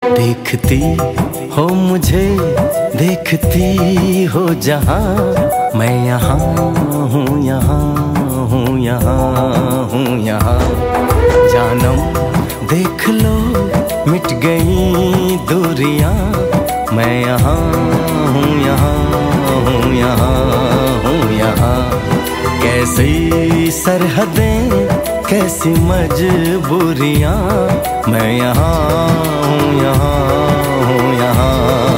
देखती हो मुझे, देखती हो जहाँ, मैं यहाँ हूँ, यहाँ हूँ, यहाँ हूँ, यहाँ। जानम देख लो मिट गई दूरियां, मैं यहाँ हूँ, यहाँ हूँ, यहाँ हूँ, यहाँ। कैसी सरहदें, कैसी मजबूरियां, मैं यहाँ हूँ, यहाँ हूँ, यहाँ